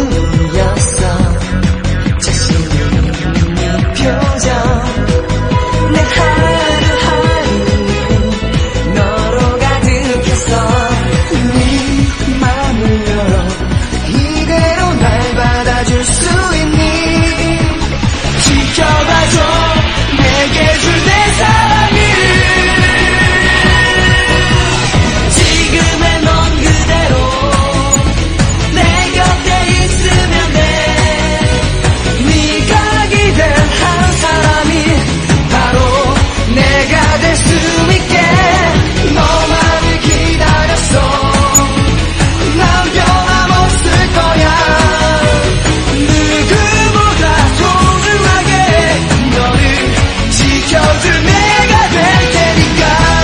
눈물이었어. 자신을 잃는 네 표정. 내 하루하루는 너로 가득했어. 네 맘을 열어 이대로 날 받아줄 수 있니? 지켜봐줘 내게 줄 내 사랑을. 지금의 넌 그대로 내 곁에 있으면 돼. 네가 기댄 한 사람이 바로 내가 될 수 있게. 너만을 기다렸어. 난 변함없을 거야. 누구보다 소중하게 너를 지켜줄 내가 될 테니까.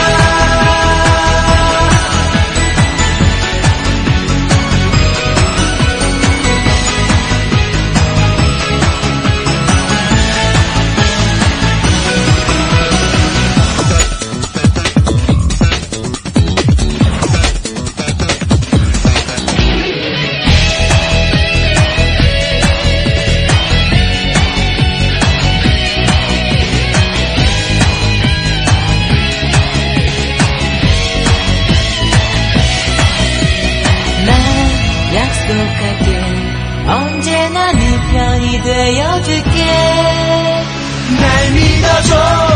난 약속할게. 언제나 네 편이 되어줄게. 날 믿어줘.